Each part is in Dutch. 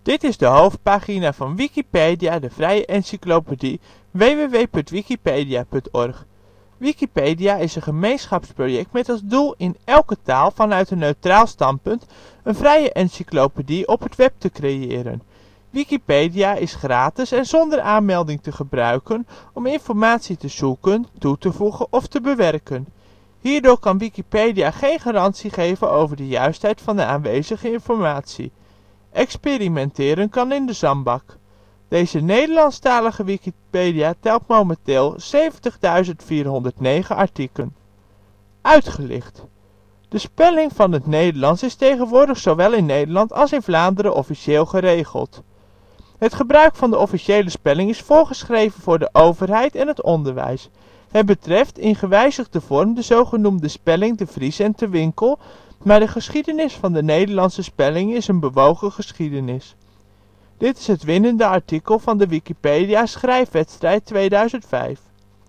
Dit is de hoofdpagina van Wikipedia, de vrije encyclopedie. www.wikipedia.org. Wikipedia is een gemeenschapsproject met als doel in elke taal vanuit een neutraal standpunt een vrije encyclopedie op het web te creëren. Wikipedia is gratis en zonder aanmelding te gebruiken om informatie te zoeken, toe te voegen of te bewerken. Hierdoor kan Wikipedia geen garantie geven over de juistheid van de aanwezige informatie. Experimenteren kan in de zandbak. Deze Nederlandstalige Wikipedia telt momenteel 70.409 artikelen. Uitgelicht. De spelling van het Nederlands is tegenwoordig zowel in Nederland als in Vlaanderen officieel geregeld. Het gebruik van de officiële spelling is voorgeschreven voor de overheid en het onderwijs. Het betreft in gewijzigde vorm de zogenoemde spelling De Vries en Te Winkel, maar de geschiedenis van de Nederlandse spelling is een bewogen geschiedenis. Dit is het winnende artikel van de Wikipedia Schrijfwedstrijd 2005.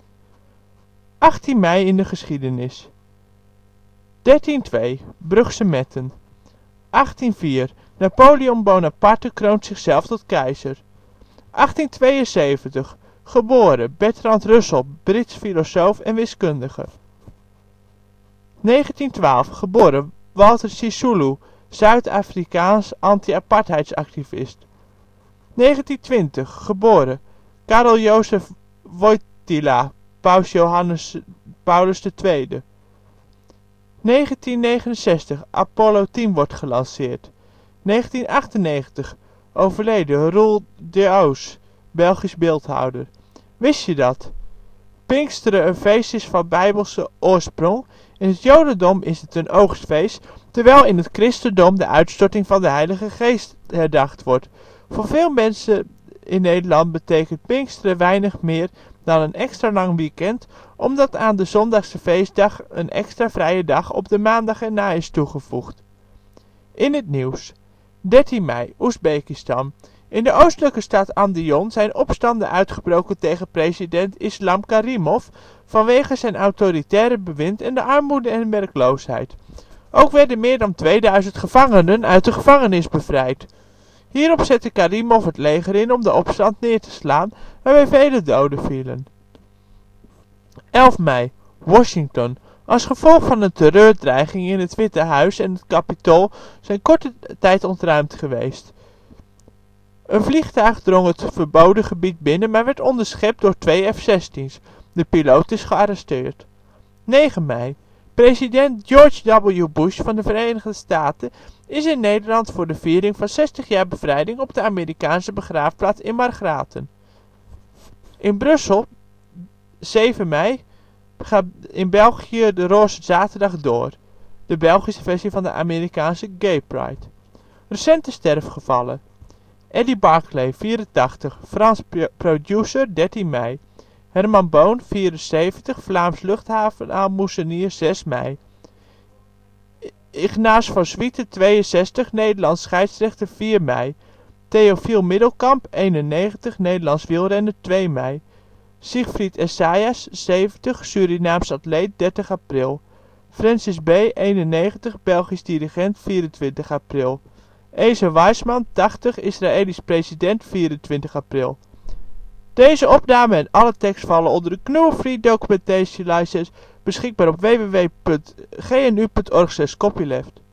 18 mei in de geschiedenis. 1302 Brugse Metten. 1804 Napoleon Bonaparte kroont zichzelf tot keizer. 1872 Geboren Bertrand Russell, Brits filosoof en wiskundige. 1912 Geboren Walter Sisulu, Zuid-Afrikaans anti-apartheidsactivist. 1920 Geboren Karel Jozef Wojtyla, Paus Johannes Paulus II. 1969 Apollo 10 wordt gelanceerd. 1998 Overleden Roel de Oos, Belgisch beeldhouwer. Wist je dat Pinksteren een feest is van bijbelse oorsprong? In het jodendom is het een oogstfeest, terwijl in het christendom de uitstorting van de Heilige Geest herdacht wordt. Voor veel mensen in Nederland betekent Pinksteren weinig meer dan een extra lang weekend, omdat aan de zondagse feestdag een extra vrije dag op de maandag erna is toegevoegd. In het nieuws. 13 mei, Oezbekistan. In de oostelijke stad Andijon zijn opstanden uitgebroken tegen president Islam Karimov vanwege zijn autoritaire bewind en de armoede en werkloosheid. Ook werden meer dan 2000 gevangenen uit de gevangenis bevrijd. Hierop zette Karimov het leger in om de opstand neer te slaan, waarbij vele doden vielen. 11 mei, Washington. Als gevolg van een terreurdreiging in het Witte Huis en het Capitool zijn korte tijd ontruimd geweest. Een vliegtuig drong het verboden gebied binnen, maar werd onderschept door 2 F-16's. De piloot is gearresteerd. 9 mei. President George W. Bush van de Verenigde Staten is in Nederland voor de viering van 60 jaar bevrijding op de Amerikaanse begraafplaats in Margraten. In Brussel, 7 mei, gaat in België de Roze Zaterdag door. De Belgische versie van de Amerikaanse Gay Pride. Recente sterfgevallen. Eddie Barclay, 84, Frans producer, 13 mei. Herman Boon, 74, Vlaams luchthavenaalmoezenier, 6 mei. Ignace van Swieten, 62, Nederlands scheidsrechter, 4 mei. Theofiel Middelkamp, 91, Nederlands wielrenner, 2 mei. Siegfried Essayas, 70, Surinaams atleet, 30 april. Francis B., 91, Belgisch dirigent, 24 april. Ezer Weizman, 80, Israëlisch president, 24 april. Deze opname en alle tekst vallen onder de GNU Free Documentation License, beschikbaar op www.gnu.org/copyleft.